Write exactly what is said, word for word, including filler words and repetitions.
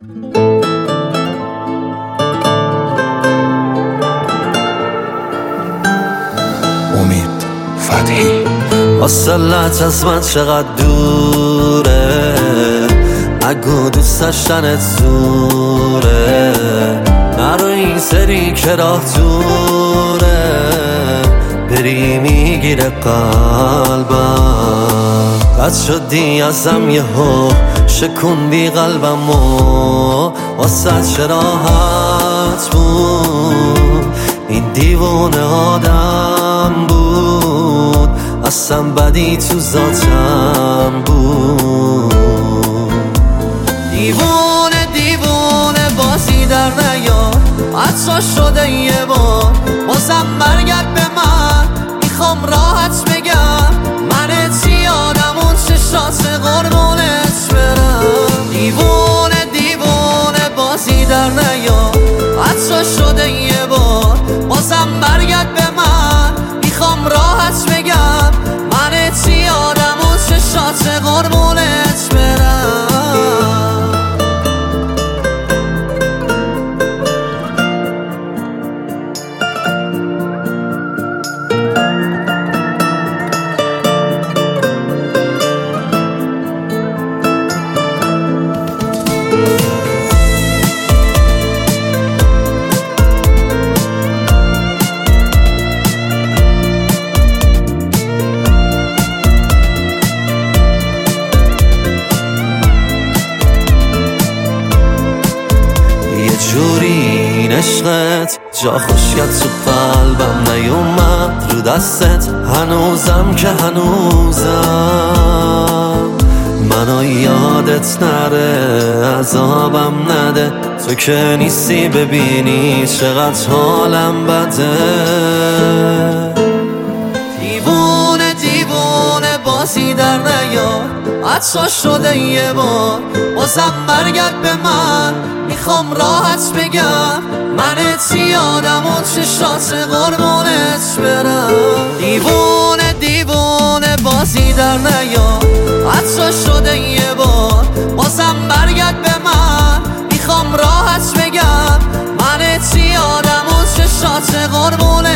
امید فتحی. وصلت از من چقدر دوره، اگه دوست داشتنت زوره، نرو این سری که راه دوره، بری میگیره قلبم. قد شدی ازم یهو شکوندی قلبمو، واسه چه راحت بود این دیوونه آدم بود، اصلا بدی تو ذاتم بود. دیوونه دیوونه بازی در نیار، حتی شده یه بار بازم برگرد به من، میخوام راحت بگم منت یادم اون چشات قربونت برم. دیوونه دیوونه بازی در نیار، حتی شده یه بار بازم برگرد به من، میخوام راحت بگم منت یادم اون چشات قربونت برم. جوری این عشقت جا خوشگت تو قلبم نیومد رو دستت، هنوزم که هنوزم منو یادت نره، عذابم نده تو که نیستی، ببینی چقدر حالم بده. دیوونه دیوونه بازی در نیار، حتی شده یه بار بازم برگرد به من، میخوام راحت بگم منت یادم اون چشات قربونت برم. دیوونه دیوونه بازی در نیار، حتی شده یه بار بازم برگرد به من، میخوام راحت بگم منت یادم اون چشات قربونت